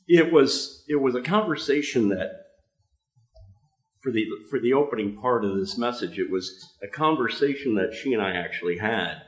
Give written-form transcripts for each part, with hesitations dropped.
it was a conversation that, for the opening part of this message, it was a conversation that she and I actually had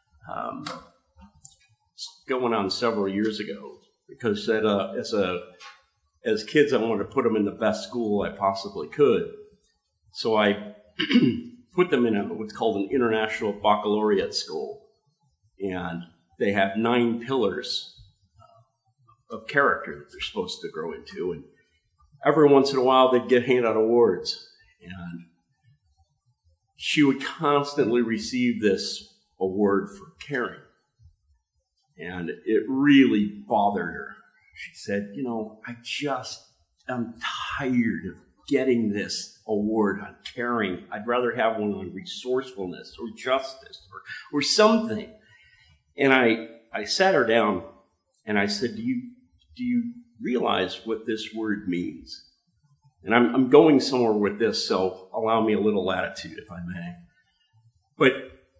going on several years ago. Because as kids, I wanted to put them in the best school I possibly could. So I put them in what's called an international baccalaureate school. And they have 9 pillars of character that they're supposed to grow into. And every once in a while, they'd get handed out awards. And she would constantly receive this award for caring. And it really bothered her. She said, I'm tired of getting this award on caring. I'd rather have one on resourcefulness or justice or something. And I sat her down and I said, do you realize what this word means? And I'm going somewhere with this, so allow me a little latitude, if I may. But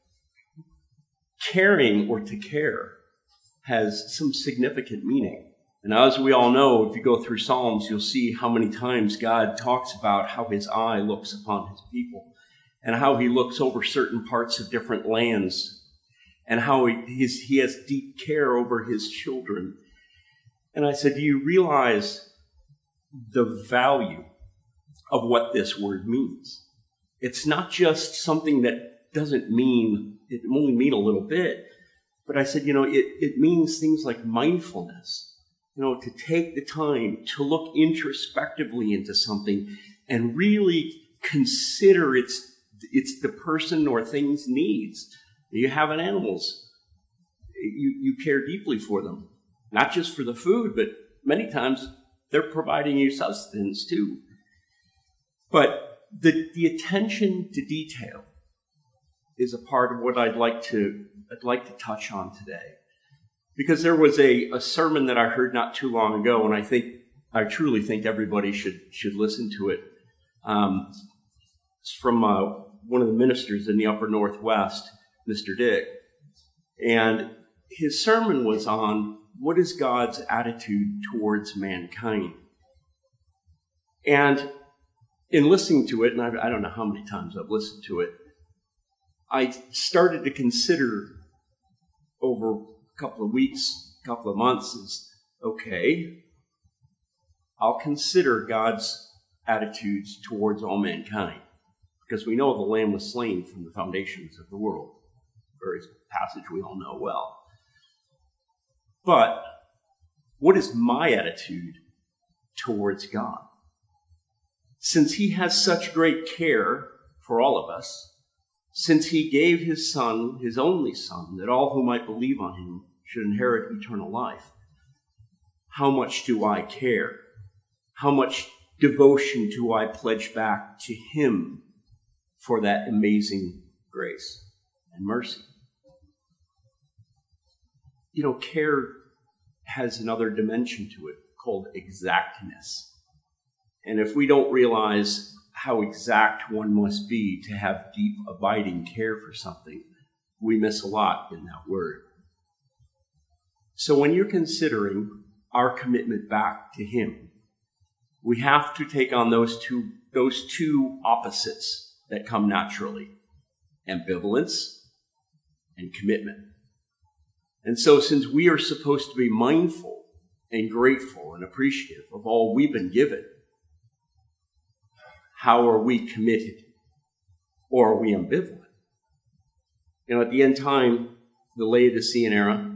caring or to care has some significant meaning. And as we all know, if you go through Psalms, you'll see how many times God talks about how his eye looks upon his people and how he looks over certain parts of different lands and how he has deep care over his children. And I said, do you realize the value of what this word means? It's not just something that doesn't mean, it only mean a little bit. But I said, it means things like mindfulness, to take the time to look introspectively into something and really consider it's the person or thing's needs. You have an animals. You care deeply for them, not just for the food, but many times they're providing you sustenance too. But the attention to detail is a part of what I'd like to touch on today. Because there was a sermon that I heard not too long ago, and I truly think everybody should listen to it. It's from one of the ministers in the Upper Northwest, Mr. Dick. And his sermon was on what is God's attitude towards mankind. And in listening to it, and I don't know how many times I've listened to it, I started to consider over a couple of weeks, a couple of months, is okay, I'll consider God's attitudes towards all mankind. Because we know the Lamb was slain from the foundations of the world. Very passage we all know well. But what is my attitude towards God? Since he has such great care for all of us, since he gave his Son, his only Son, that all who might believe on him should inherit eternal life, how much do I care? How much devotion do I pledge back to him for that amazing grace and mercy? Care has another dimension to it called exactness. And if we don't realize how exact one must be to have deep, abiding care for something, we miss a lot in that word. So when you're considering our commitment back to him, we have to take on those two opposites that come naturally: ambivalence and commitment. And so since we are supposed to be mindful and grateful and appreciative of all we've been given, how are we committed? Or are we ambivalent? At the end time, the Laodicean era,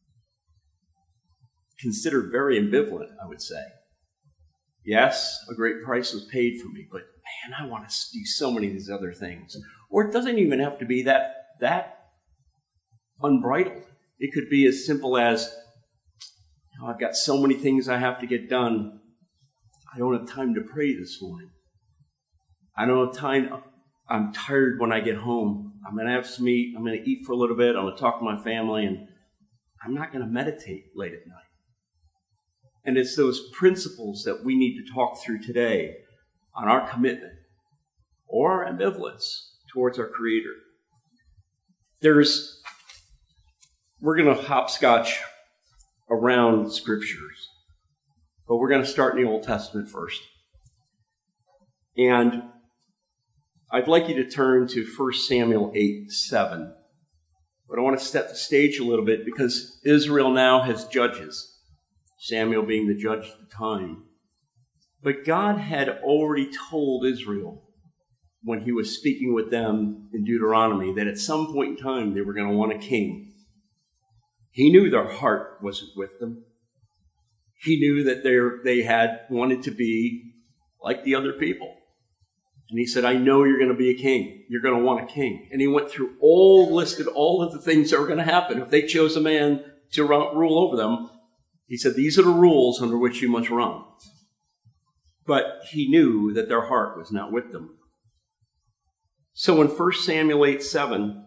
considered very ambivalent, I would say. Yes, a great price was paid for me, but man, I want to do so many of these other things. Or it doesn't even have to be that unbridled. It could be as simple as, I've got so many things I have to get done. I don't have time to pray this morning. I don't have time. I'm tired when I get home. I'm going to have some eat. I'm going to eat for a little bit. I'm going to talk to my family, and I'm not going to meditate late at night. And it's those principles that we need to talk through today on our commitment or our ambivalence towards our Creator. We're going to hopscotch around scriptures But we're going to start in the Old Testament first. And I'd like you to turn to 1 Samuel 8:7. But I want to set the stage a little bit because Israel now has judges, Samuel being the judge at the time. But God had already told Israel when he was speaking with them in Deuteronomy that at some point in time they were going to want a king. He knew their heart wasn't with them. He knew that they had wanted to be like the other people. And he said, I know you're going to be a king. You're going to want a king. And he went through listed all of the things that were going to happen. If they chose a man to rule over them, he said, these are the rules under which you must run. But he knew that their heart was not with them. So in 1 Samuel 8:7,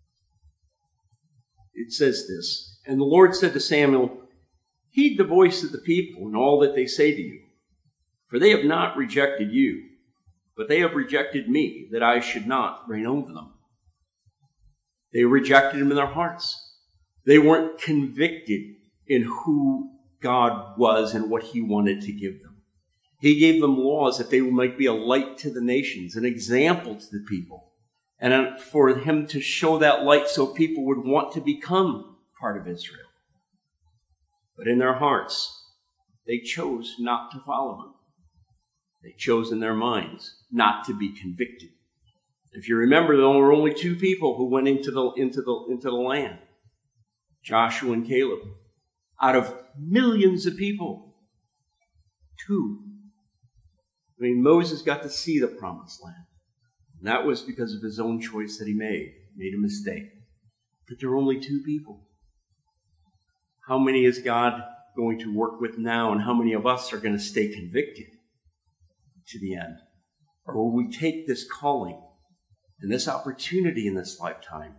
it says this, and the Lord said to Samuel, heed the voice of the people and all that they say to you, for they have not rejected you, but they have rejected me, that I should not reign over them. They rejected him in their hearts. They weren't convicted in who God was and what he wanted to give them. He gave them laws that they might be a light to the nations, an example to the people, and for him to show that light so people would want to become part of Israel. But in their hearts, they chose not to follow him. They chose in their minds not to be convicted. If you remember, there were only two people who went into the land, Joshua and Caleb. Out of millions of people, two. I mean, Moses got to see the promised land. And that was because of his own choice that he made a mistake. But there were only two people. How many is God going to work with now, and how many of us are going to stay convicted to the end? Or will we take this calling and this opportunity in this lifetime?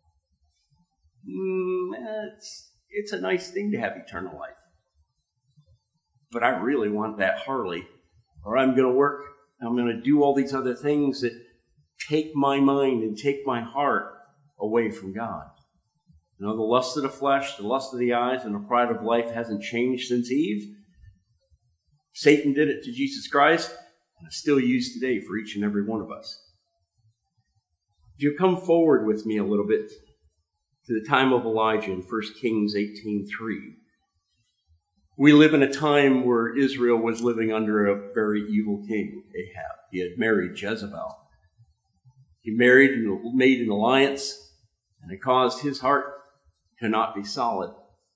It's a nice thing to have eternal life. But I really want that Harley, or I'm going to do all these other things that take my mind and take my heart away from God. You know, the lust of the flesh, the lust of the eyes, and the pride of life hasn't changed since Eve. Satan did it to Jesus Christ, and it's still used today for each and every one of us. If you come forward with me a little bit to the time of Elijah in 1 Kings 18:3, we live in a time where Israel was living under a very evil king, Ahab. He had married Jezebel. He married and made an alliance, and it caused his heart to not be solid.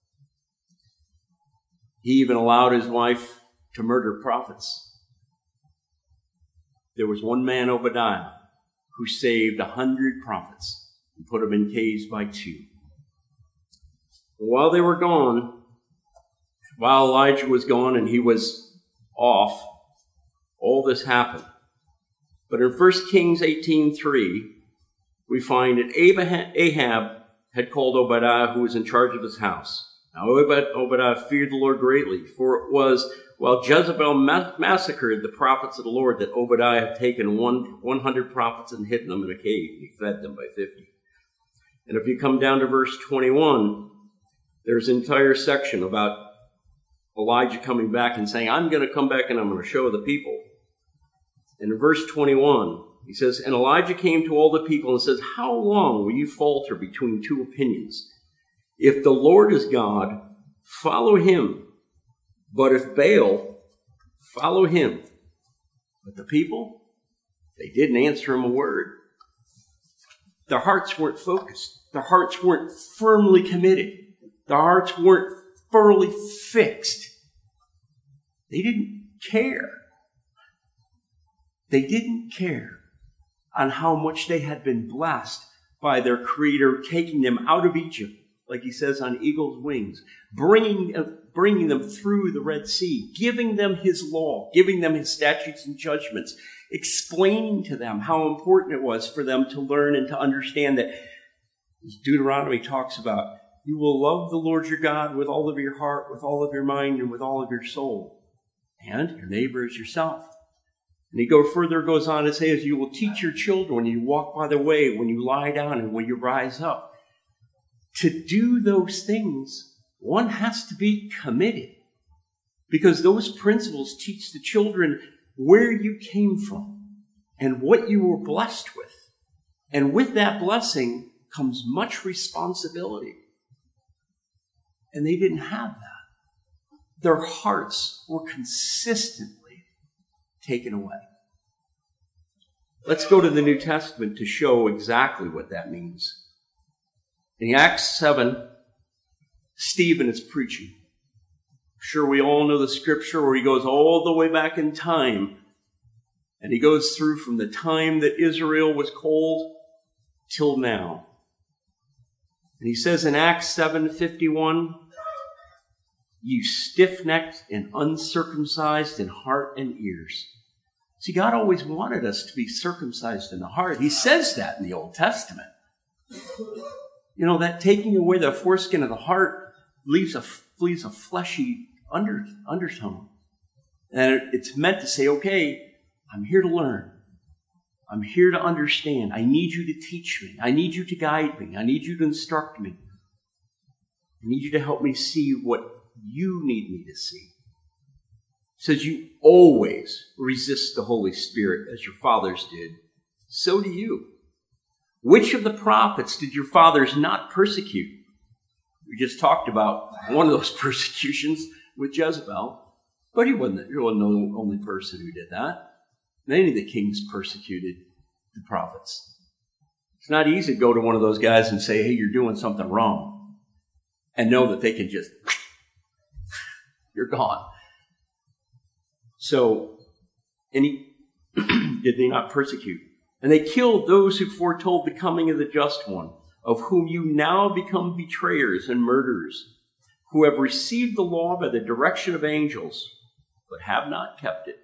He even allowed his wife to murder prophets. There was one man, Obadiah, who saved 100 prophets and put them in caves by two. While they were gone, while Elijah was gone and he was off, all this happened. But in 1 Kings 18:3, we find that Ahab had called Obadiah, who was in charge of his house. Now Obadiah feared the Lord greatly, for it was while Jezebel massacred the prophets of the Lord that Obadiah had taken 100 prophets and hidden them in a cave. He fed them by 50. And if you come down to verse 21, there's an entire section about Elijah coming back and saying, I'm going to come back and I'm going to show the people. And in verse 21, he says, and Elijah came to all the people and says, how long will you falter between two opinions? If the Lord is God, follow him. But if Baal, follow him. But the people, they didn't answer him a word. Their hearts weren't focused. Their hearts weren't firmly committed. Their hearts weren't thoroughly fixed. They didn't care. They didn't care on how much they had been blessed by their Creator taking them out of Egypt, like he says, on eagle's wings, bringing them through the Red Sea, giving them his law, giving them his statutes and judgments, explaining to them how important it was for them to learn and to understand that, as Deuteronomy talks about, you will love the Lord your God with all of your heart, with all of your mind, and with all of your soul, and your neighbor as yourself. And he goes on to say, as you will teach your children when you walk by the way, when you lie down, and when you rise up. To do those things, one has to be committed. Because those principles teach the children where you came from and what you were blessed with. And with that blessing comes much responsibility. And they didn't have that. Their hearts were consistently taken away. Let's go to the New Testament to show exactly what that means. In Acts 7, Stephen is preaching. Sure, we all know the scripture where he goes all the way back in time. And he goes through from the time that Israel was called till now. And he says in Acts 7:51, you stiff-necked and uncircumcised in heart and ears. See, God always wanted us to be circumcised in the heart. He says that in the Old Testament. You know, that taking away the foreskin of the heart leaves a fleshy undertone. And it's meant to say, okay, I'm here to learn. I'm here to understand. I need you to teach me. I need you to guide me. I need you to instruct me. I need you to help me see what you need me to see. It says you always resist the Holy Spirit as your fathers did. So do you. Which of the prophets did your fathers not persecute? We just talked about one of those persecutions with Jezebel. But he wasn't the only person who did that. Many of the kings persecuted the prophets. It's not easy to go to one of those guys and say, hey, you're doing something wrong. And know that they can just, you're gone. So, did they not persecute? And they killed those who foretold the coming of the just one, of whom you now become betrayers and murderers, who have received the law by the direction of angels, but have not kept it.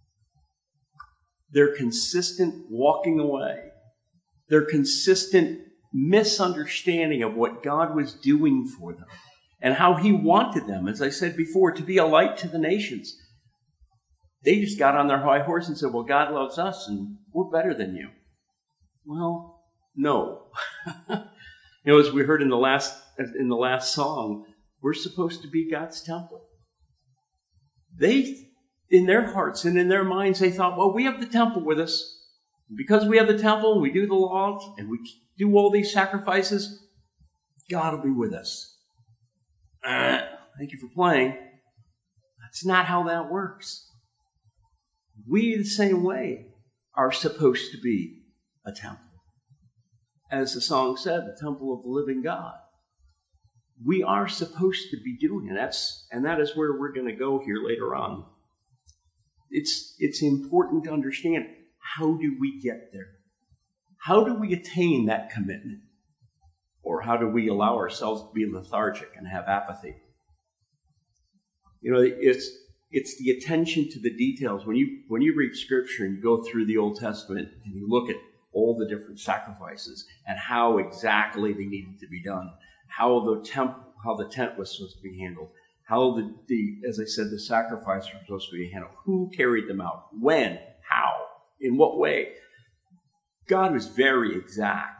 Their consistent walking away, their consistent misunderstanding of what God was doing for them and how he wanted them, as I said before, to be a light to the nations. They just got on their high horse and said, well, God loves us and we're better than you. Well, no. As we heard in the last song, we're supposed to be God's temple. They, in their hearts and in their minds, they thought, well, we have the temple with us. Because we have the temple, we do the laws, and we do all these sacrifices, God will be with us. Thank you for playing. That's not how that works. We, the same way, are supposed to be a temple. As the song said, the temple of the living God. We are supposed to be doing it. And that is where we're going to go here later on. It's important to understand, how do we get there? How do we attain that commitment? Or how do we allow ourselves to be lethargic and have apathy? It's the attention to the details. When you read Scripture and you go through the Old Testament and you look at all the different sacrifices and how exactly they needed to be done, how the tent was supposed to be handled, how as I said, the sacrifices were supposed to be handled, who carried them out, when, how, in what way. God was very exact.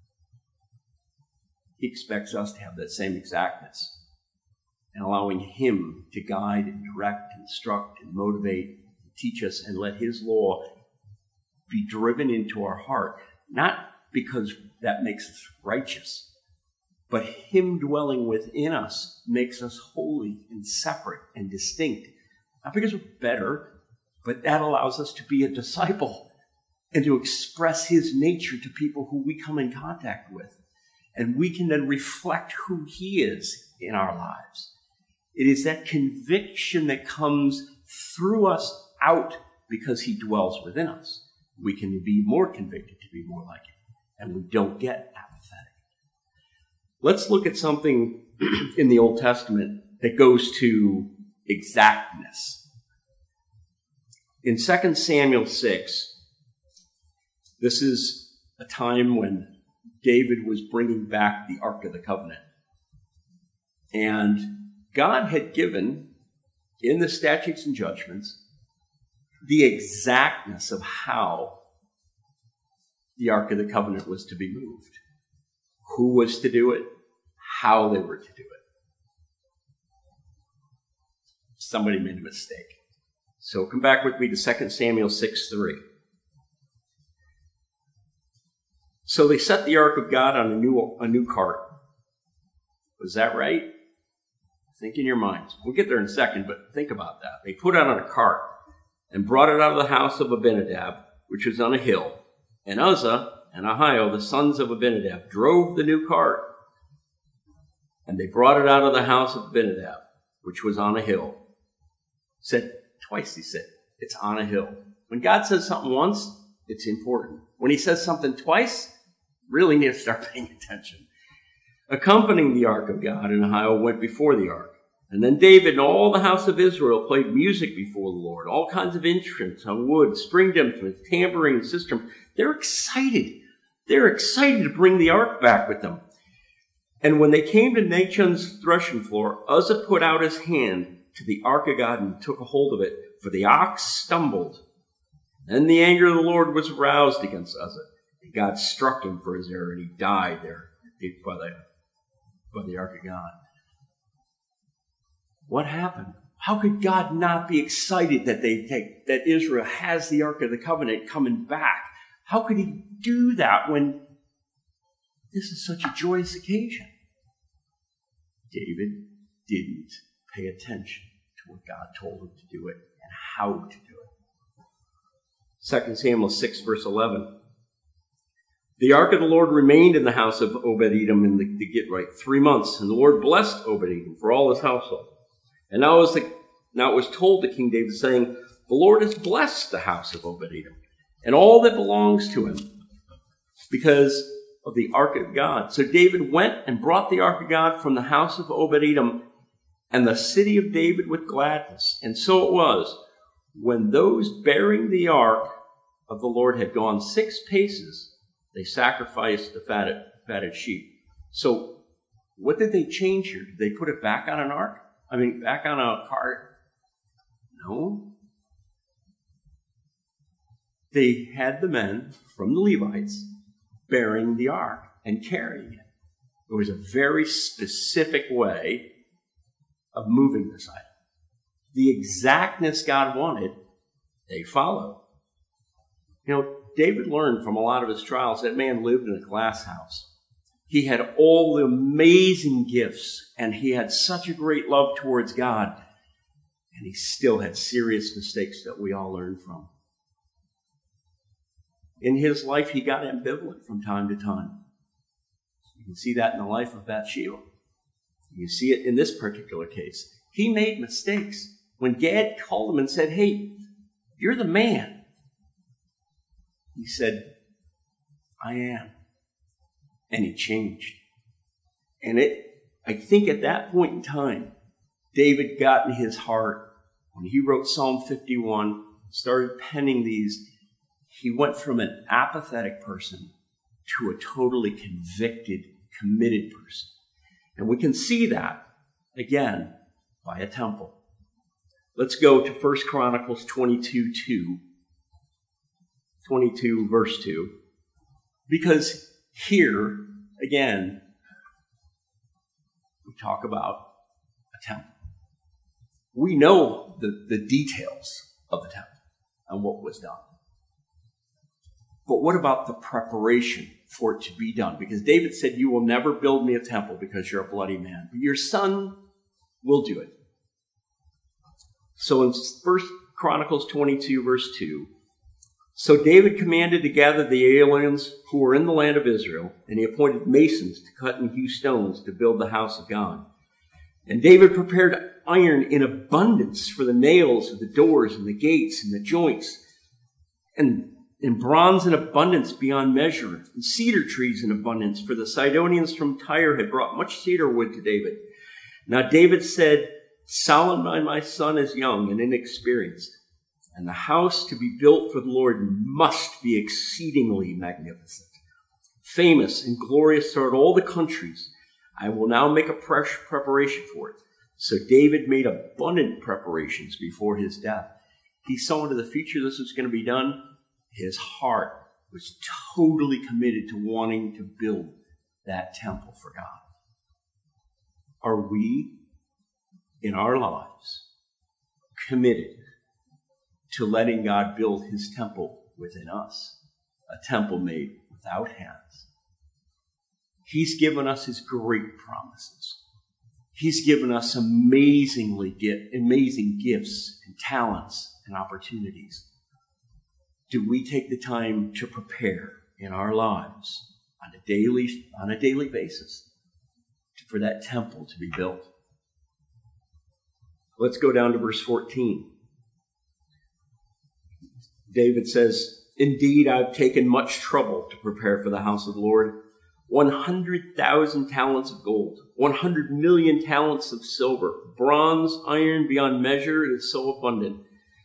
He expects us to have that same exactness. And allowing him to guide and direct, instruct and motivate, teach us, and let his law be driven into our heart. Not because that makes us righteous, but him dwelling within us makes us holy and separate and distinct. Not because we're better, but that allows us to be a disciple and to express his nature to people who we come in contact with. And we can then reflect who he is in our lives. It is that conviction that comes through us out because he dwells within us. We can be more convicted to be more like him, and we don't get apathetic. Let's look at something in the Old Testament that goes to exactness. In 2 Samuel 6, this is a time when David was bringing back the Ark of the Covenant. And God had given, in the statutes and judgments, the exactness of how the Ark of the Covenant was to be moved, who was to do it, how they were to do it. somebody made a mistake. So come back with me to 2 Samuel 6:3. So they set the ark of God on a new cart. Was that right? Think in your minds. We'll get there in a second, but think about that. They put it on a cart and brought it out of the house of Abinadab, which was on a hill. And Uzzah and Ahio, the sons of Abinadab, drove the new cart. And they brought it out of the house of Abinadab, which was on a hill. Twice he said, it's on a hill. When God says something once, it's important. When he says something twice, really need to start paying attention. Accompanying the ark of God and Ahio went before the ark. And then David and all the house of Israel played music before the Lord, all kinds of instruments on wood, stringed instruments, tambourines, sistrum. They're excited. They're excited to bring the ark back with them. And when they came to Nachon's threshing floor, Uzzah put out his hand to the ark of God and took a hold of it, for the ox stumbled. Then the anger of the Lord was aroused against Uzzah, and God struck him for his error, and he died there by the ark of God. What happened? How could God not be excited that Israel has the Ark of the Covenant coming back? How could he do that when this is such a joyous occasion? David didn't pay attention to what God told him to do it and how to do it. 2 Samuel 6, verse 11. The ark of the Lord remained in the house of Obed-Edom in the Gitrite 3 months, and the Lord blessed Obed-Edom for all his household. And now it was told to King David, saying, the Lord has blessed the house of Obed-Edom and all that belongs to him because of the ark of God. So David went and brought the ark of God from the house of Obed-Edom and the city of David with gladness. And so it was, when those bearing the ark of the Lord had gone 6 paces, they sacrificed the fatted sheep. So what did they change here? Did they put it back on an ark? Back on a cart? No. They had the men from the Levites bearing the ark and carrying it. It was a very specific way of moving this item. The exactness God wanted, they followed. David learned from a lot of his trials that man lived in a glass house. He had all the amazing gifts, and he had such a great love towards God, and he still had serious mistakes that we all learn from. In his life, he got ambivalent from time to time. You can see that in the life of Bathsheba. You see it in this particular case. He made mistakes. When Gad called him and said, hey, you're the man, he said, I am. And he changed. And I think at that point in time, David got in his heart, when he wrote Psalm 51, started penning these, he went from an apathetic person to a totally convicted, committed person. And we can see that, again, by a temple. Let's go to 1 Chronicles 22, verse 2. Because here, again, we talk about a temple. We know the details of the temple and what was done. But what about the preparation for it to be done? Because David said, you will never build me a temple because you're a bloody man. But your son will do it. So in 1 Chronicles 22, verse 2, so David commanded to gather the aliens who were in the land of Israel, and he appointed masons to cut and hew stones to build the house of God. And David prepared iron in abundance for the nails of the doors and the gates and the joints, and bronze in abundance beyond measure, and cedar trees in abundance, for the Sidonians from Tyre had brought much cedar wood to David. Now David said, Solomon, my son, is young and inexperienced, and the house to be built for the Lord must be exceedingly magnificent, famous and glorious throughout all the countries. I will now make a preparation for it. So David made abundant preparations before his death. He saw into the future this was going to be done. His heart was totally committed to wanting to build that temple for God. Are we, in our lives, committed to letting God build his temple within us, a temple made without hands. He's given us his great promises. He's given us amazing gifts and talents and opportunities. Do we take the time to prepare in our lives on a daily basis for that temple to be built? Let's go down to verse 14. David says, "Indeed, I've taken much trouble to prepare for the house of the Lord. 100,000 talents of gold, 100 million talents of silver, bronze, iron beyond measure is so abundant."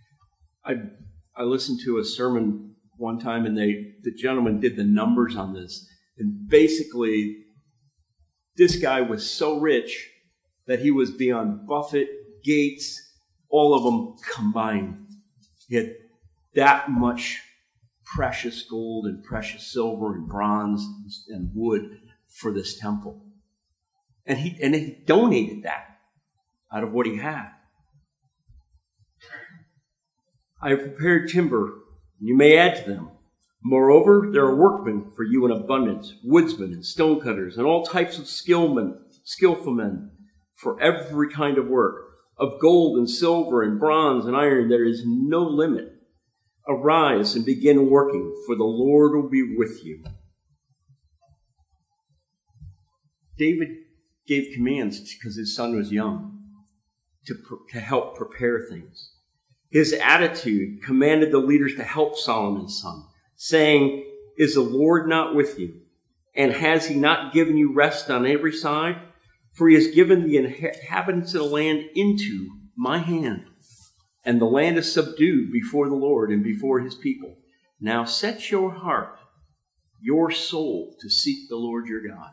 I listened to a sermon one time, and the gentleman did the numbers on this. And basically, this guy was so rich that he was beyond Buffett, Gates, all of them combined. He had that much precious gold and precious silver and bronze and wood for this temple. And he donated that out of what he had. "I have prepared timber, and you may add to them. Moreover, there are workmen for you in abundance, woodsmen and stonecutters, and all types of skillful men for every kind of work. Of gold and silver and bronze and iron, there is no limit. Arise and begin working, for the Lord will be with you." David gave commands because his son was young to help prepare things. His attitude commanded the leaders to help Solomon's son, saying, "Is the Lord not with you? And has he not given you rest on every side? For he has given the inhabitants of the land into my hand, and the land is subdued before the Lord and before his people. Now set your heart, your soul, to seek the Lord your God."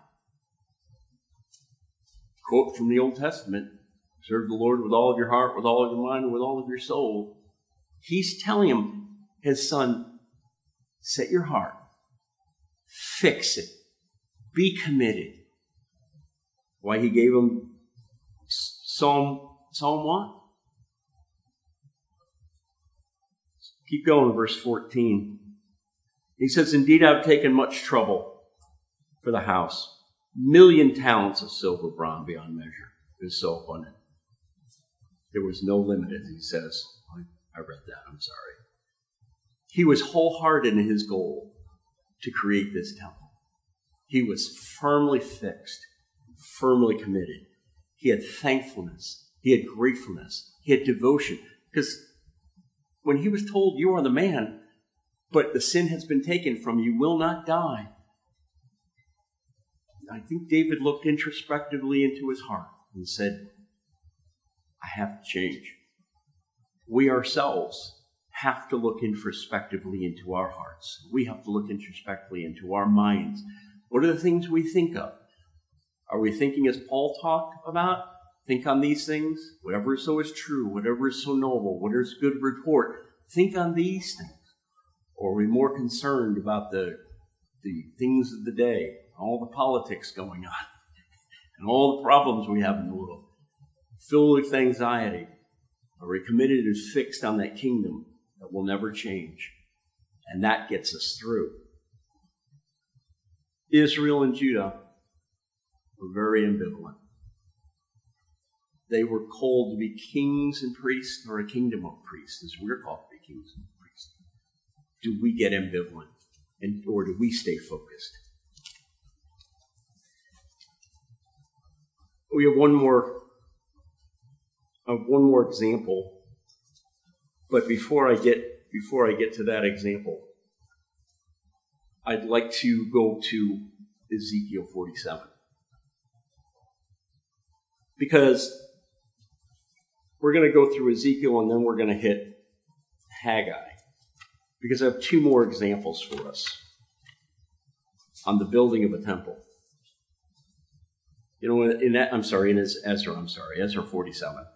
Quote from the Old Testament, serve the Lord with all of your heart, with all of your mind, and with all of your soul. He's telling him, his son, set your heart, fix it, be committed. Why he gave him Psalm 1? Keep going, verse 14. He says, "Indeed, I've taken much trouble for the house. 1,000,000 talents of silver, bronze beyond measure. It is so abundant." There was no limit, as he says. I read that, I'm sorry. He was wholehearted in his goal to create this temple. He was firmly fixed, firmly committed. He had thankfulness. He had gratefulness. He had devotion. Because when he was told, "You are the man, but the sin has been taken from you, will not die," I think David looked introspectively into his heart and said, "I have to change." We ourselves have to look introspectively into our hearts. We have to look introspectively into our minds. What are the things we think of? Are we thinking as Paul talked about? Think on these things. Whatever is so is true, whatever is so noble, whatever is good report. Think on these things. Or are we more concerned about the things of the day, all the politics going on, and all the problems we have in the world, filled with anxiety? Are we committed and fixed on that kingdom that will never change? And that gets us through. Israel and Judah were very ambivalent. They were called to be kings and priests, or a kingdom of priests, as we're called to be kings and priests. Do we get ambivalent, or do we stay focused? We have one more example, but before I get to that example, I'd like to go to Ezekiel 47, because we're going to go through Ezekiel and then we're going to hit Haggai, because I have two more examples for us on the building of a temple. You know, Ezra 47.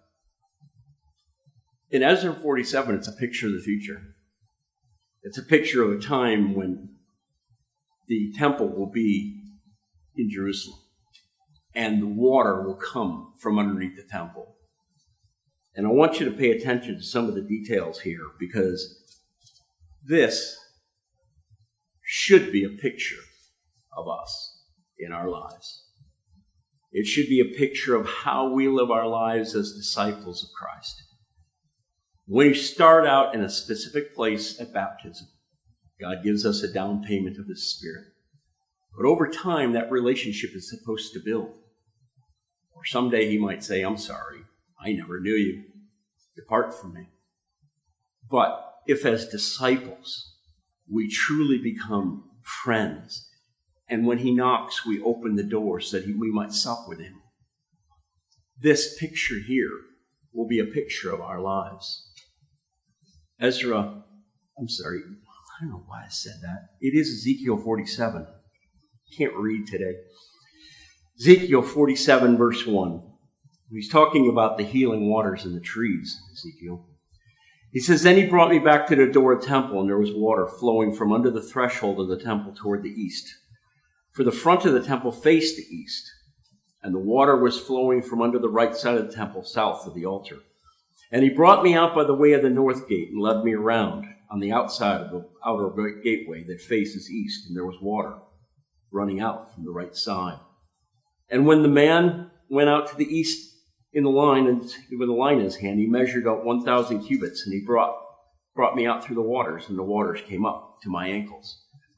In Ezra 47, it's a picture of the future. It's a picture of a time when the temple will be in Jerusalem, and the water will come from underneath the temple. And I want you to pay attention to some of the details here, because this should be a picture of us in our lives. It should be a picture of how we live our lives as disciples of Christ. When you start out in a specific place at baptism, God gives us a down payment of His Spirit. But over time, that relationship is supposed to build. Or someday He might say, I'm sorry, I never knew you. Depart from me. But if as disciples, we truly become friends, and when He knocks, we open the door so that we might sup with Him, this picture here will be a picture of our lives. I don't know why I said that. It is Ezekiel 47. Can't read today. Ezekiel 47, verse 1. He's talking about the healing waters in the trees, Ezekiel. He says, Then he brought me back to the door of the temple, and there was water flowing from under the threshold of the temple toward the east. For the front of the temple faced the east, and the water was flowing from under the right side of the temple, south of the altar. And he brought me out by the way of the north gate and led me around on the outside of the outer gateway that faces east, and there was water running out from the right side. And when the man went out to the east in the line, and with a line in his hand, he measured out 1,000 cubits, and he brought me out through the waters, and the waters came up to my ankles.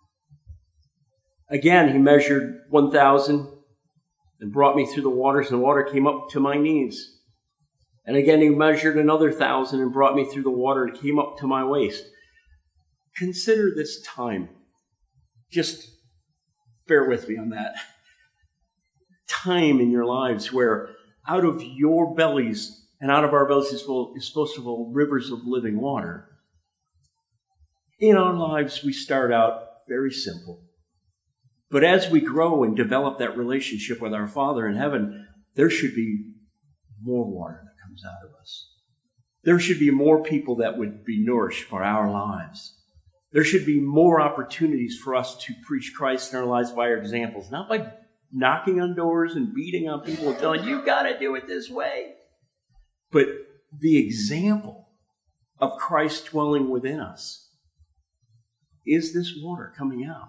Again, he measured 1,000 and brought me through the waters, and the water came up to my knees. And again, he measured another 1,000 and brought me through the water, and it came up to my waist. Consider this time. Just bear with me on that. Time in your lives where out of your bellies and out of our bellies is supposed to flow rivers of living water. In our lives, we start out very simple. But as we grow and develop that relationship with our Father in heaven, there should be more water that comes out of us. There should be more people that would be nourished by our lives. There should be more opportunities for us to preach Christ in our lives by our examples, not by knocking on doors and beating on people and telling, you got to do it this way. But the example of Christ dwelling within us is this water coming out.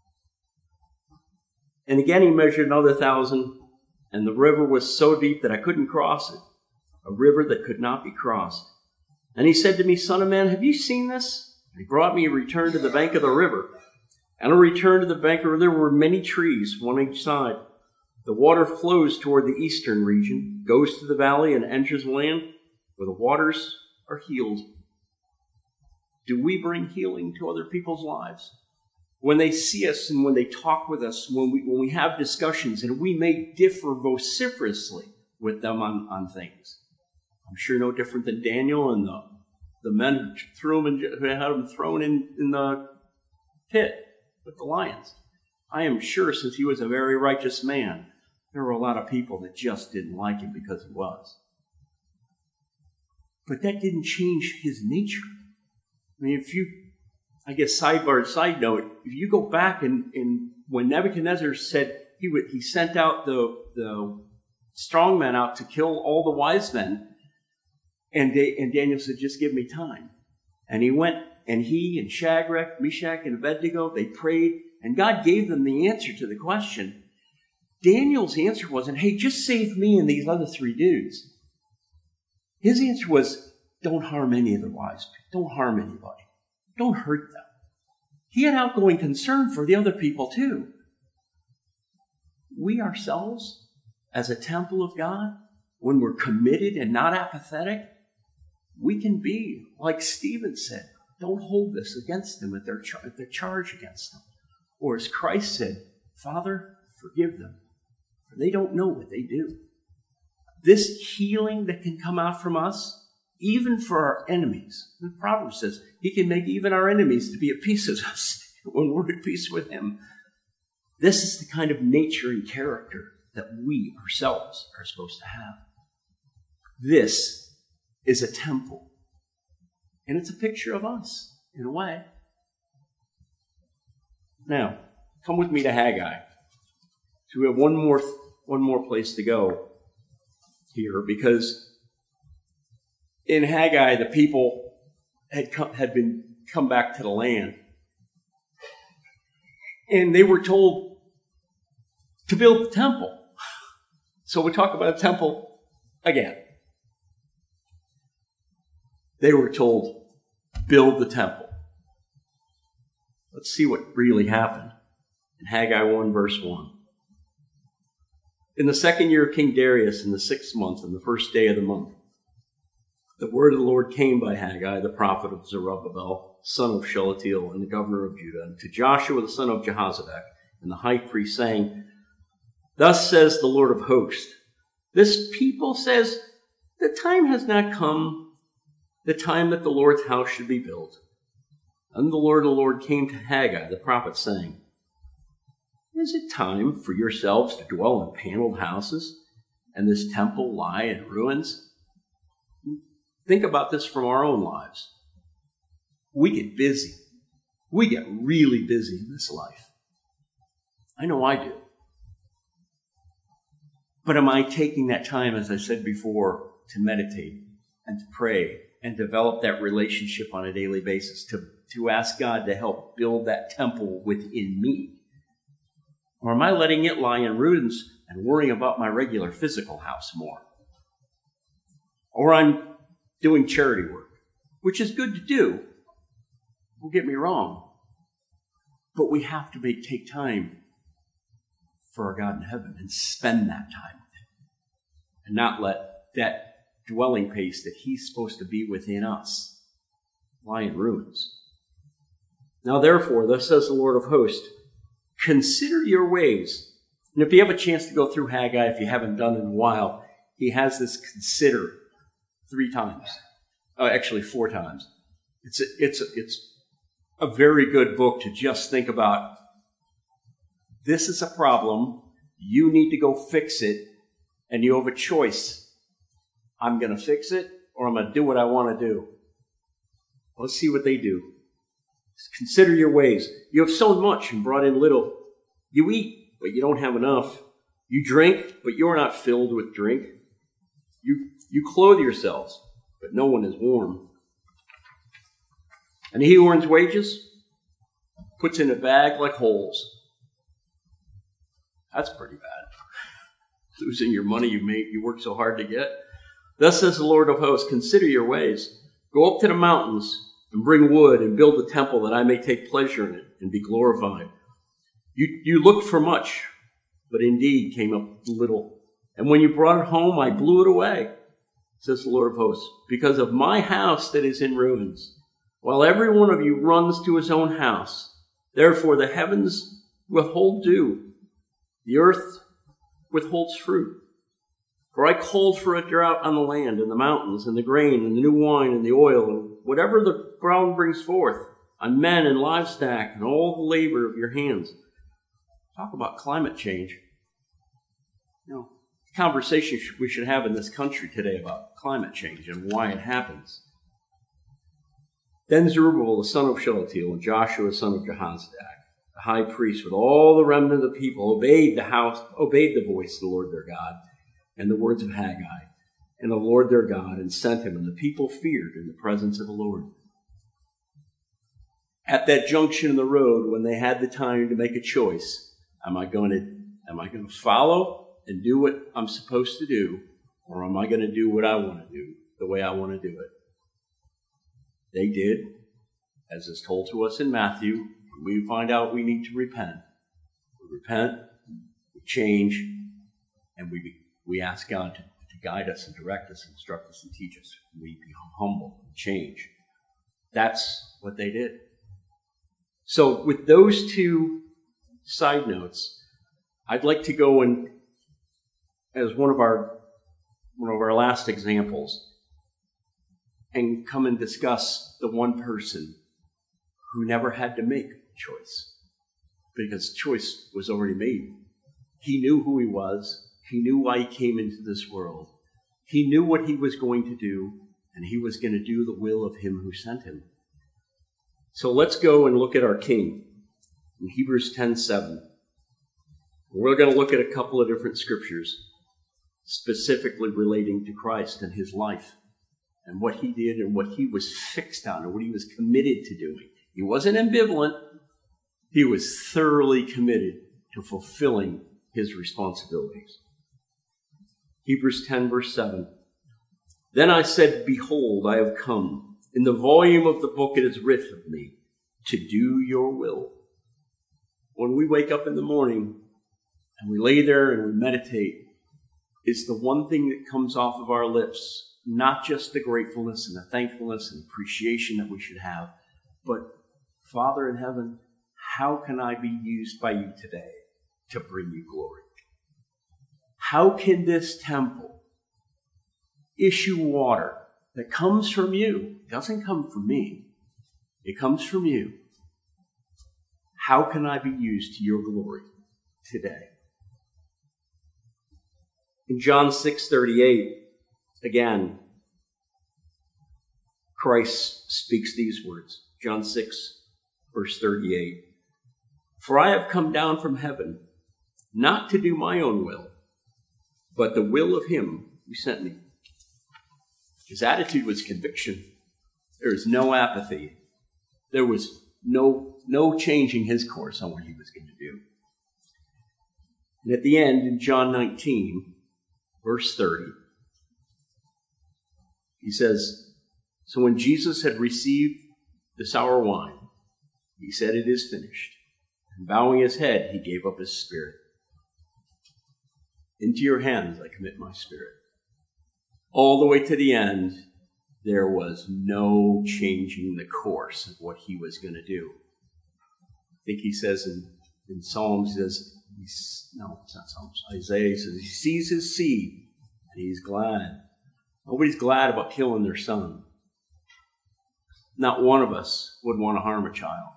And again, he measured another 1,000, and the river was so deep that I couldn't cross it, a river that could not be crossed. And he said to me, Son of man, have you seen this? And he brought me a return to the bank of the river. And I returned to the bank of the river. There were many trees, one on each side. The water flows toward the eastern region, goes to the valley, and enters the land where the waters are healed. Do we bring healing to other people's lives? When they see us and when they talk with us, when we have discussions, and we may differ vociferously with them on things. I'm sure no different than Daniel and the men who had him thrown in the pit with the lions. I am sure since he was a very righteous man, there were a lot of people that just didn't like him because he was. But that didn't change his nature. I mean, side note, if you go back and when Nebuchadnezzar said he sent out the strong men out to kill all the wise men, and Daniel said, just give me time. And he went, and he and Shadrach, Meshach, and Abednego, they prayed, and God gave them the answer to the question. Daniel's answer wasn't, hey, just save me and these other three dudes. His answer was, don't harm any of the wise people. Don't harm anybody. Don't hurt them. He had outgoing concern for the other people too. We ourselves, as a temple of God, when we're committed and not apathetic, we can be, like Stephen said, don't hold this against them at their charge against them. Or as Christ said, Father, forgive them, for they don't know what they do. This healing that can come out from us, even for our enemies. The Proverbs says he can make even our enemies to be at peace with us when we're at peace with him. This is the kind of nature and character that we ourselves are supposed to have. This is a temple. And it's a picture of us, in a way. Now, come with me to Haggai. So we have one more place to go here, because in Haggai, the people had come back to the land. And they were told to build the temple. So we talk about a temple again. They were told, build the temple. Let's see what really happened. In Haggai 1, verse 1. In the 2nd year of King Darius, in the 6th month, in the 1st day of the month, the word of the Lord came by Haggai, the prophet of Zerubbabel, son of Shealtiel, and the governor of Judah, and to Joshua, the son of Jehozadak, and the high priest, saying, Thus says the Lord of hosts, this people says, the time has not come, the time that the Lord's house should be built. And the Lord came to Haggai, the prophet, saying, Is it time for yourselves to dwell in paneled houses, and this temple lie in ruins? Think about this from our own lives. We get busy. We get really busy in this life. I know I do. But am I taking that time, as I said before, to meditate and to pray and develop that relationship on a daily basis, to ask God to help build that temple within me? Or am I letting it lie in ruins and worrying about my regular physical house more? Or I'm doing charity work, which is good to do. Don't get me wrong. But we have to take time for our God in heaven and spend that time with Him. And not let that dwelling place that He's supposed to be within us lie in ruins. Now therefore, thus says the Lord of hosts, consider your ways. And if you have a chance to go through Haggai, if you haven't done it in a while, he has this consider 3 times. Actually 4 times. It's a very good book to just think about. This is a problem. You need to go fix it. And you have a choice. I'm going to fix it, or I'm going to do what I want to do. Let's see what they do. Consider your ways. You have sown much and brought in little. You eat, but you don't have enough. You drink, but you are not filled with drink. You clothe yourselves, but no one is warm. And he who earns wages puts in a bag like holes. That's pretty bad. Losing your money you worked so hard to get. Thus says the Lord of hosts, consider your ways. Go up to the mountains and bring wood and build the temple that I may take pleasure in it and be glorified. You looked for much, but indeed came up little. And when you brought it home, I blew it away, says the Lord of hosts, because of my house that is in ruins. While every one of you runs to his own house, therefore the heavens withhold dew, the earth withholds fruit. For I called for a drought on the land and the mountains and the grain and the new wine and the oil and whatever the ground brings forth, on men and livestock and all the labor of your hands. Talk about climate change. Conversation we should have in this country today about climate change and why it happens. Then Zerubbabel, the son of Shealtiel, and Joshua, the son of Jehozadak, the high priest, with all the remnant of the people, obeyed the voice of the Lord their God, and the words of Haggai, and the Lord their God, and sent him, and the people feared in the presence of the Lord. At that junction in the road, when they had the time to make a choice, am I going to follow and do what I'm supposed to do, or am I going to do what I want to do, the way I want to do it? They did, as is told to us in Matthew. We find out we need to repent. We repent, we change, and we ask God to guide us and direct us, instruct us and teach us. We become humble and change. That's what they did. So with those 2 side notes, I'd like to go in as one of our last examples and come and discuss the one person who never had to make a choice, because choice was already made. He knew who he was. He knew why he came into this world. He knew what he was going to do, and he was going to do the will of him who sent him. So let's go and look at our king in Hebrews 10:7. We're going to look at a couple of different scriptures specifically relating to Christ and his life. and what he did and what he was fixed on and what he was committed to doing. He wasn't ambivalent. He was thoroughly committed to fulfilling his responsibilities. Hebrews 10, verse 7. Then I said, behold, I have come. In the volume of the book it is written of me, to do your will. When we wake up in the morning and we lay there and we meditate, it's the one thing that comes off of our lips, not just the gratefulness and the thankfulness and appreciation that we should have, but Father in heaven, how can I be used by you today to bring you glory? How can this temple issue water that comes from you? It doesn't come from me. It comes from you. How can I be used to your glory today? In John 6:38, again, Christ speaks these words. John 6, verse 38. For I have come down from heaven, not to do my own will, but the will of him who sent me. His attitude was conviction. There was no apathy. There was no changing his course on what he was going to do. And at the end, in John 19, verse 30, he says, so when Jesus had received the sour wine, he said, it is finished. And bowing his head, he gave up his spirit. Into your hands I commit my spirit. All the way to the end, there was no changing the course of what he was going to do. I think he says in Psalms, he says, no, it's not Psalms. Isaiah says he sees his seed and he's glad. Nobody's glad about killing their son. Not one of us would want to harm a child.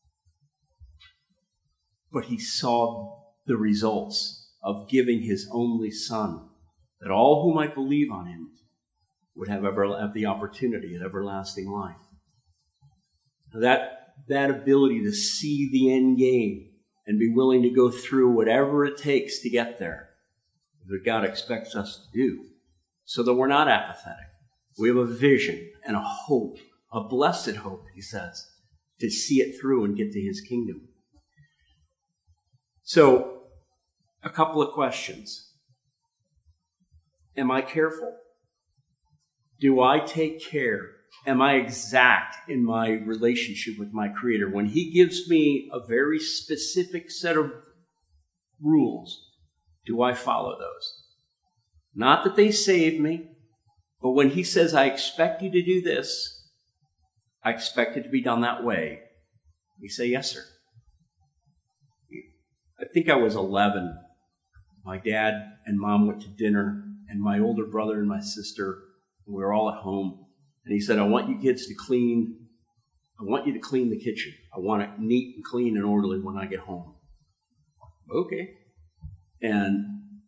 But he saw the results of giving his only son, that all who might believe on him would have the opportunity at everlasting life. That ability to see the end game and be willing to go through whatever it takes to get there is what God expects us to do, so that we're not apathetic. We have a vision and a hope, a blessed hope, he says, to see it through and get to his kingdom. So, a couple of questions. Am I careful? Do I take care? Am I exact in my relationship with my Creator? When he gives me a very specific set of rules, do I follow those? Not that they save me, but when he says, I expect you to do this, I expect it to be done that way, we say, yes, sir. I think I was 11. My dad and mom went to dinner, and my older brother and my sister, we were all at home. And he said, I want you to clean the kitchen. I want it neat and clean and orderly when I get home. Okay. And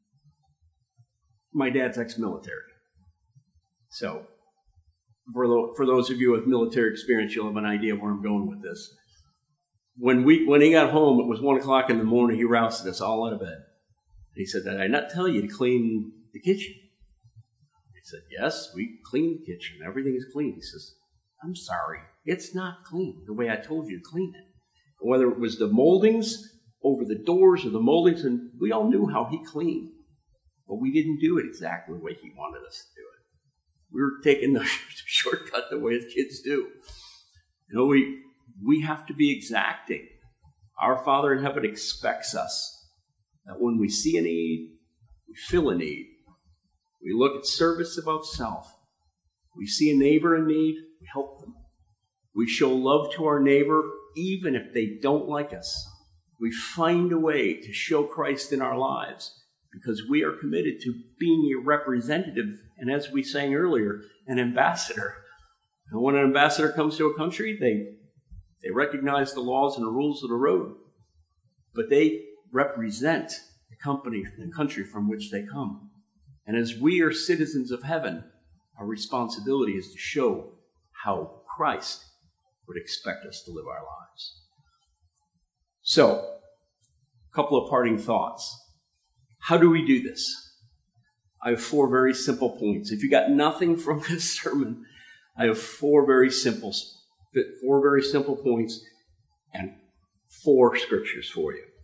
my dad's ex-military. So for those of you with military experience, you'll have an idea where I'm going with this. When he got home, it was 1 o'clock in the morning. He rousted us all out of bed. He said, did I not tell you to clean the kitchen? He said, yes, we cleaned the kitchen. Everything is clean. He says, I'm sorry. It's not clean the way I told you to clean it. Whether it was the moldings over the doors or the moldings, and we all knew how he cleaned. But we didn't do it exactly the way he wanted us to do it. We were taking the shortcut the way the kids do. You know, we have to be exacting. Our Father in heaven expects us that when we see a need, we fill a need. We look at service above self. We see a neighbor in need, we help them. We show love to our neighbor even if they don't like us. We find a way to show Christ in our lives because we are committed to being a representative, and as we sang earlier, an ambassador. And when an ambassador comes to a country, they recognize the laws and the rules of the road, but they represent the country from which they come. And as we are citizens of heaven, our responsibility is to show how Christ would expect us to live our lives. So, a couple of parting thoughts. How do we do this? I have 4 very simple points. If you got nothing from this sermon, I have 4 very simple points and 4 scriptures for you.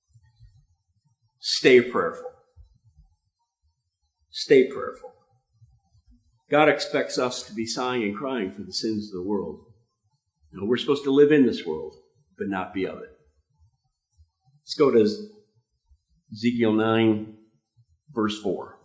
Stay prayerful. Stay prayerful. God expects us to be sighing and crying for the sins of the world. You know, we're supposed to live in this world, but not be of it. Let's go to Ezekiel 9, verse 4.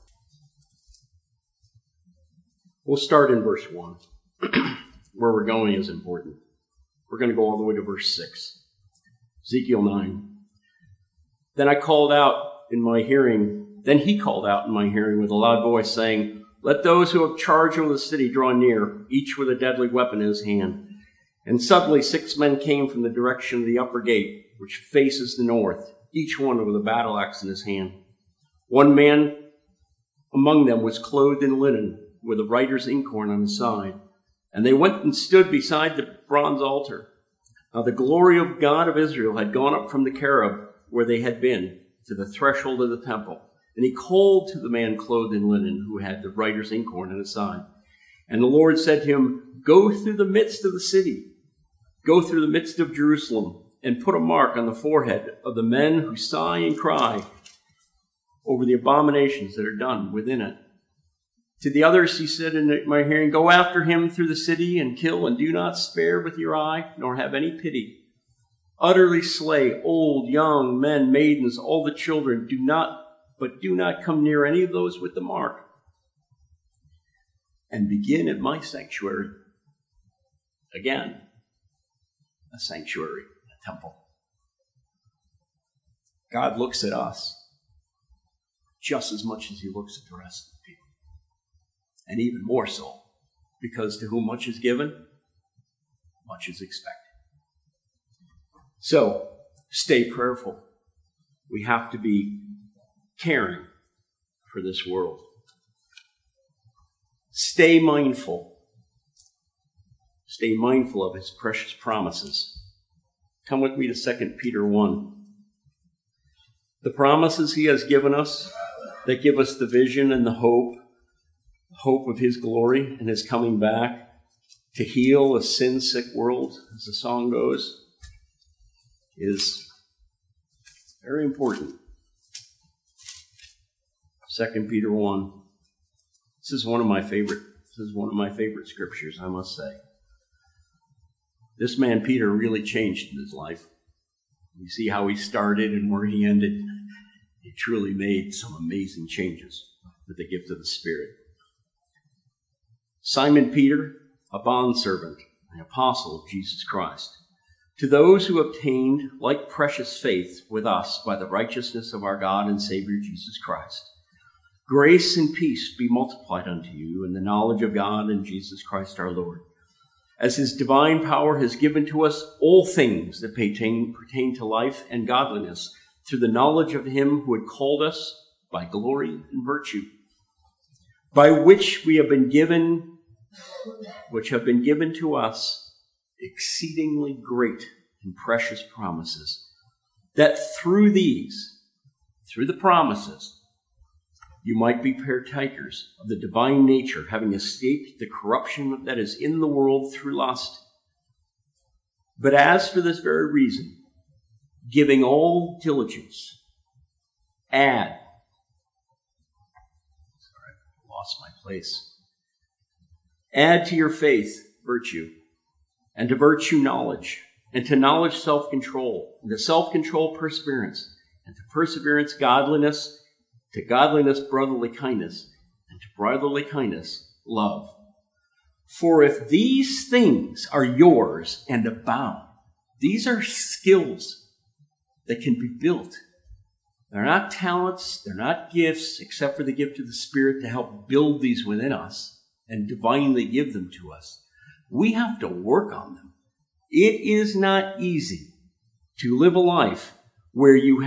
We'll start in verse 1. Where we're going is important. We're going to go all the way to verse 6. Ezekiel 9. Then he called out in my hearing with a loud voice, saying, "Let those who have charge over the city draw near, each with a deadly weapon in his hand." And suddenly 6 men came from the direction of the upper gate, which faces the north, each one with a battle axe in his hand. One man among them was clothed in linen, with a writer's inkhorn on his side. And they went and stood beside the bronze altar. Now the glory of God of Israel had gone up from the cherub where they had been to the threshold of the temple. And he called to the man clothed in linen who had the writer's inkhorn on his side. And the Lord said to him, "Go through the midst of the city, go through the midst of Jerusalem, and put a mark on the forehead of the men who sigh and cry over the abominations that are done within it." To the others he said in my hearing, "Go after him through the city and kill, and do not spare with your eye, nor have any pity. Utterly slay old, young, men, maidens, all the children. Do not come near any of those with the mark. And begin at my sanctuary." Again, a sanctuary, a temple. God looks at us just as much as he looks at the rest of the people. And even more so, because to whom much is given, much is expected. So, stay prayerful. We have to be caring for this world. Stay mindful. Stay mindful of his precious promises. Come with me to 2 Peter 1. The promises he has given us that give us the vision and the hope of his glory and his coming back to heal a sin-sick world, as the song goes, is very important. 2 Peter 1. This is one of my favorite scriptures, I must say. This man, Peter, really changed in his life. You see how he started and where he ended. He truly made some amazing changes with the gift of the Spirit. Simon Peter, a bondservant, an apostle of Jesus Christ, to those who obtained like precious faith with us by the righteousness of our God and Savior Jesus Christ, grace and peace be multiplied unto you in the knowledge of God and Jesus Christ our Lord, as his divine power has given to us all things that pertain to life and godliness, through the knowledge of him who had called us by glory and virtue, by which have been given to us exceedingly great and precious promises, that through the promises, you might be partakers of the divine nature, having escaped the corruption that is in the world through lust. But as for this very reason, giving all diligence, add to your faith virtue, and to virtue knowledge, and to knowledge self-control, and to self-control perseverance, and to perseverance godliness, to godliness brotherly kindness, and to brotherly kindness love. For if these things are yours and abound, these are skills that can be built. They're not talents, they're not gifts, except for the gift of the Spirit to help build these within us and divinely give them to us. We have to work on them. It is not easy to live a life where you're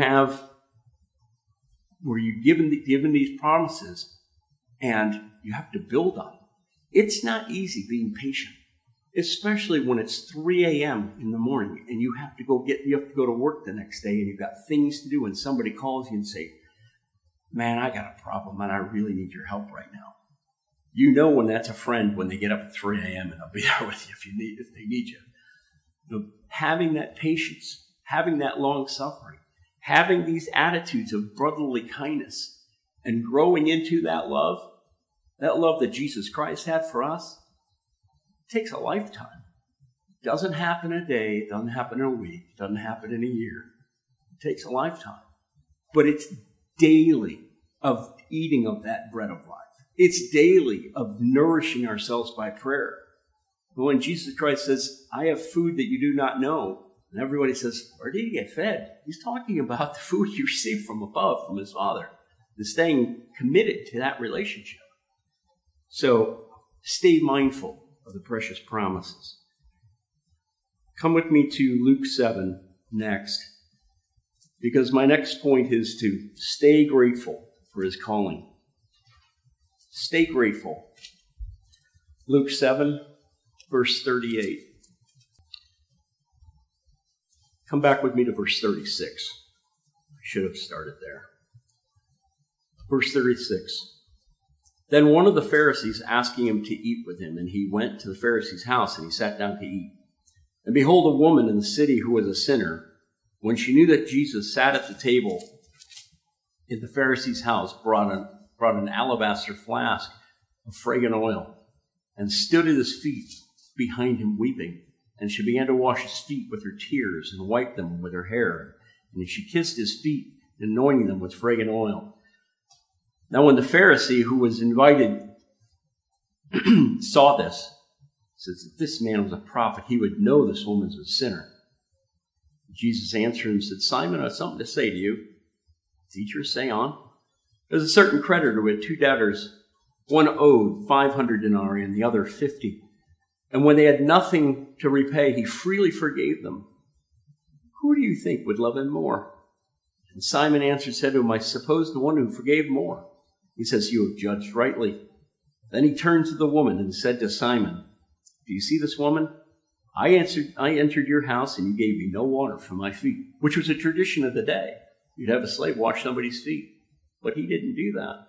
given these promises and you have to build on them. It's not easy being patient, especially when it's 3 a.m. in the morning and you have to go to work the next day and you've got things to do and somebody calls you and say, man, I got a problem and I really need your help right now. You know when that's a friend when they get up at 3 a.m. and they'll be there with you if they need you. Having that patience, having that long suffering, having these attitudes of brotherly kindness and growing into that love that Jesus Christ had for us, takes a lifetime. It doesn't happen in a day, it doesn't happen in a week, it doesn't happen in a year. It takes a lifetime. But it's daily of eating of that bread of life. It's daily of nourishing ourselves by prayer. But when Jesus Christ says, I have food that you do not know, and everybody says, where did he get fed? He's talking about the food he received from above, from his Father, and staying committed to that relationship. So stay mindful of the precious promises. Come with me to Luke 7 next, because my next point is to stay grateful for his calling. Stay grateful. Luke 7, verse 38. Come back with me to verse 36. I should have started there. Verse 36. Then one of the Pharisees asking him to eat with him, and he went to the Pharisee's house, and he sat down to eat. And behold, a woman in the city who was a sinner, when she knew that Jesus sat at the table in the Pharisee's house, brought an alabaster flask of fragrant oil, and stood at his feet behind him weeping. And she began to wash his feet with her tears and wipe them with her hair. And she kissed his feet, anointing them with fragrant oil. Now when the Pharisee who was invited saw this, says, if this man was a prophet, he would know this woman was a sinner. Jesus answered and said, Simon, I have something to say to you. Teacher, say on. There's a certain creditor who had 2 debtors. One owed 500 denarii and the other 50. And when they had nothing to repay, he freely forgave them. Who do you think would love him more? And Simon answered, said to him, I suppose the one who forgave more. He says, you have judged rightly. Then he turned to the woman and said to Simon, do you see this woman? I entered your house and you gave me no water for my feet, which was a tradition of the day. You'd have a slave wash somebody's feet. But he didn't do that.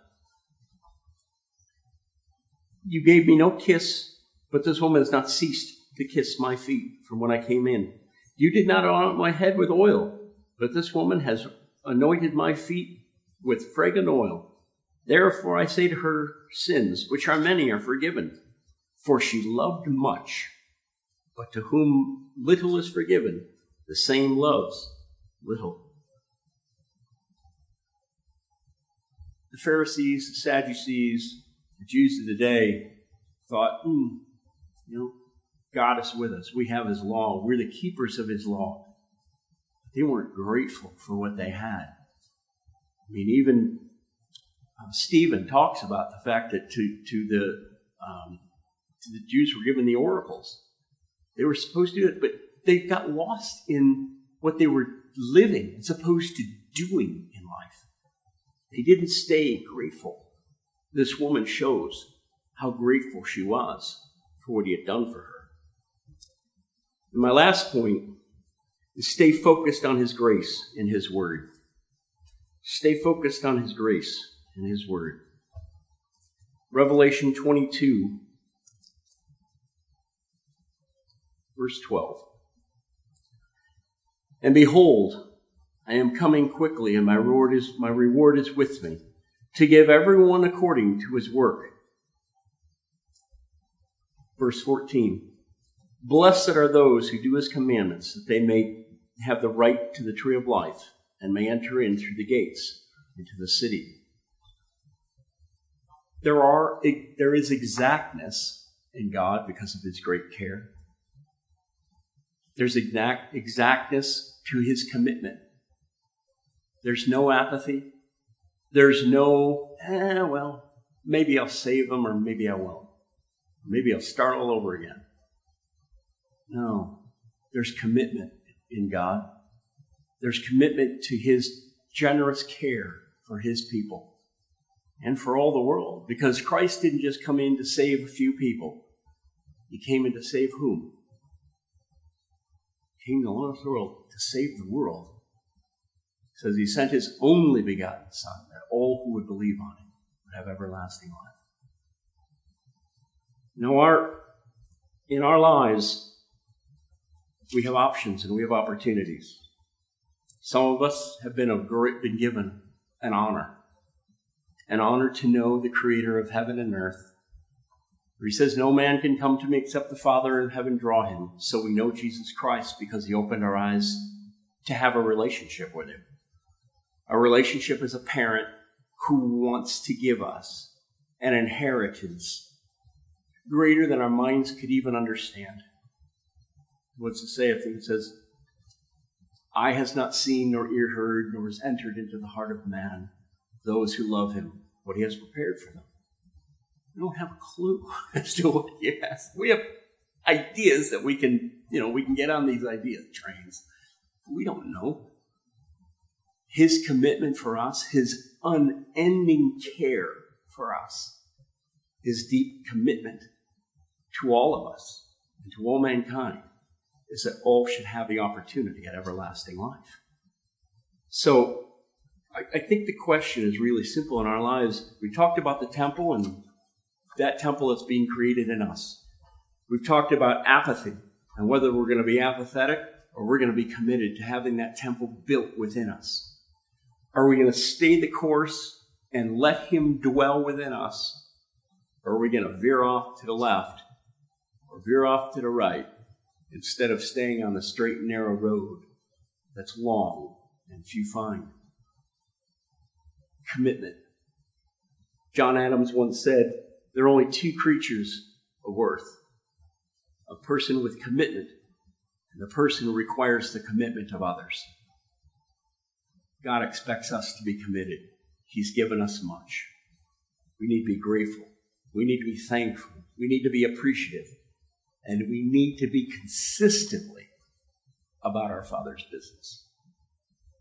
You gave me no kiss, but this woman has not ceased to kiss my feet from when I came in. You did not anoint my head with oil, but this woman has anointed my feet with fragrant oil. Therefore I say to her, sins, which are many, are forgiven. For she loved much, but to whom little is forgiven, the same loves little. The Pharisees, the Sadducees, the Jews of the day thought, God is with us. We have his law. We're the keepers of his law. They weren't grateful for what they had. I mean, even Stephen talks about the fact that to the Jews were given the oracles. They were supposed to do it, but they got lost in what they were living as opposed to doing in life. They didn't stay grateful. This woman shows how grateful she was for what he had done for her. And my last point is stay focused on his grace in his word. Stay focused on his grace in his word. Revelation 22, verse 12. And behold, I am coming quickly, and my reward is with me, to give everyone according to his work. Verse 14. Blessed are those who do his commandments, that they may have the right to the tree of life, and may enter in through the gates into the city. There is exactness in God because of his great care. There's exactness to his commitment. There's no apathy. There's no, maybe I'll save them or maybe I won't. Maybe I'll start all over again. No, there's commitment in God. There's commitment to his generous care for his people and for all the world. Because Christ didn't just come in to save a few people. He came in to save whom? He came to the world to save the world. says he sent his only begotten Son, that all who would believe on him would have everlasting life. Now, in our lives, we have options and we have opportunities. Some of us have been given an honor to know the Creator of heaven and earth. He says, no man can come to me except the Father in heaven draw him. So we know Jesus Christ because he opened our eyes to have a relationship with him. A relationship as a parent who wants to give us an inheritance greater than our minds could even understand. What's it say? I think it says, eye has not seen nor ear heard nor has entered into the heart of man those who love him, what he has prepared for them. We don't have a clue as to what he has. We have ideas that we can get on these idea trains. But we don't know. His commitment for us, his unending care for us, his deep commitment to all of us and to all mankind is that all should have the opportunity at everlasting life. So I think the question is really simple in our lives. We talked about the temple and that temple that's being created in us. We've talked about apathy and whether we're going to be apathetic or we're going to be committed to having that temple built within us. Are we going to stay the course and let him dwell within us? Or are we going to veer off to the left or veer off to the right instead of staying on the straight and narrow road that's long and few find? Commitment. John Adams once said, there are only two creatures of worth. A person with commitment and the person who requires the commitment of others. God expects us to be committed. He's given us much. We need to be grateful. We need to be thankful. We need to be appreciative. And we need to be consistently about our Father's business.